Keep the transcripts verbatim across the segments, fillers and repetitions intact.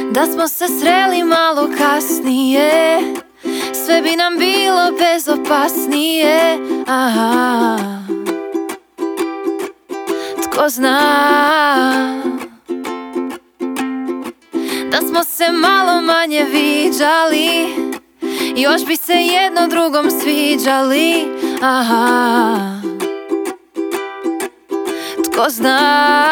Da smo se sreli malo kasnije, sve bi nam bilo bezopasnije. Aha. Tko zna, da smo se malo manje viđali, još bi se jedno drugom sviđali. Aha. Tko zna,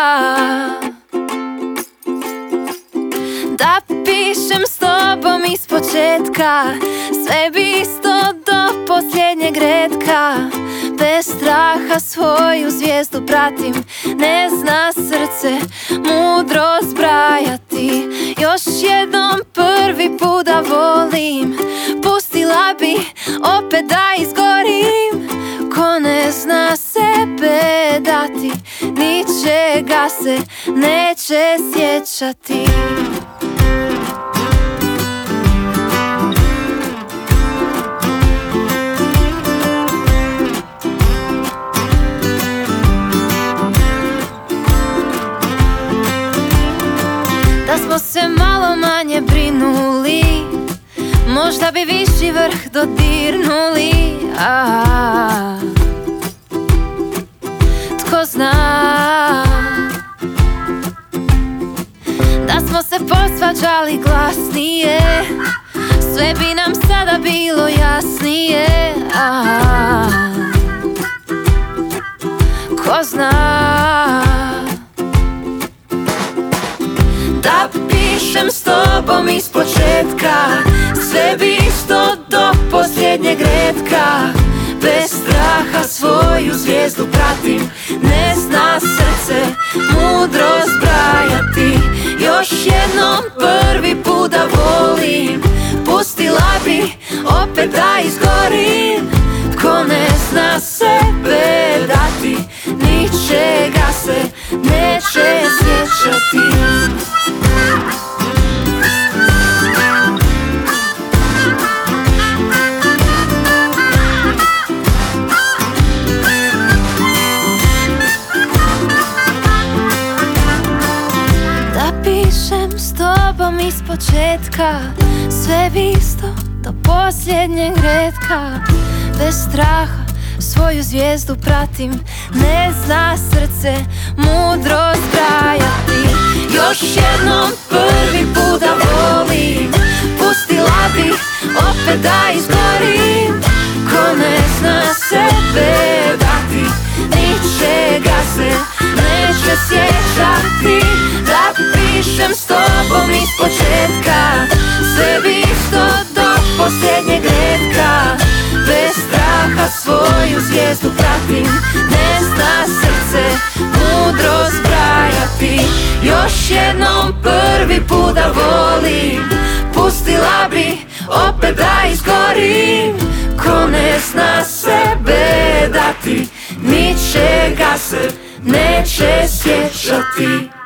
da pišem s tobom ispočetka, sve bi isto do posljednjeg retka. Bez straha svoju zvijezdu pratim, ne zna srce mudro zbrajati. Još jednom prvi put da volim, pustila bi opet da izgorim. Ko ne zna sebe dati, ničega se neće sjećati. Da smo se malo manje brinuli, možda bi viši vrh dodirnuli. Ah, tko zna, da smo se posvađali glasnije, sve bi nam sada bilo jasnije. Ah, tko zna, da pišem s tobom ispočetka, sve bi isto do posljednjeg retka. Bez straha svoju zvijezdu pratim, ne zna srce mudro zbrajati. Još jednom prvi put da volim, pustila bi opet da izgorim. Tko ne zna sebe dati, ničega se neće sjećati. Pišem s tobom ispočetka, sve bi isto do posljednjeg retka. Bez straha svoju zvijezdu pratim, ne zna srce mudro zbrajati. Još jednom prvi put da volim, pustila bi opet da izgorim. Ko ne zna sebe dati, ničega se neće sjećati. Da pišem s tobom ispočetka, sve bi isto do posljednjeg retka. Bez straha svoju zvijezdu pratim, ne zna srce mudro zbrajati. Još jednom prvi put da volim, pustila bi opet da izgorim. Ko ne zna sebe dati, ničega se neće sjećati.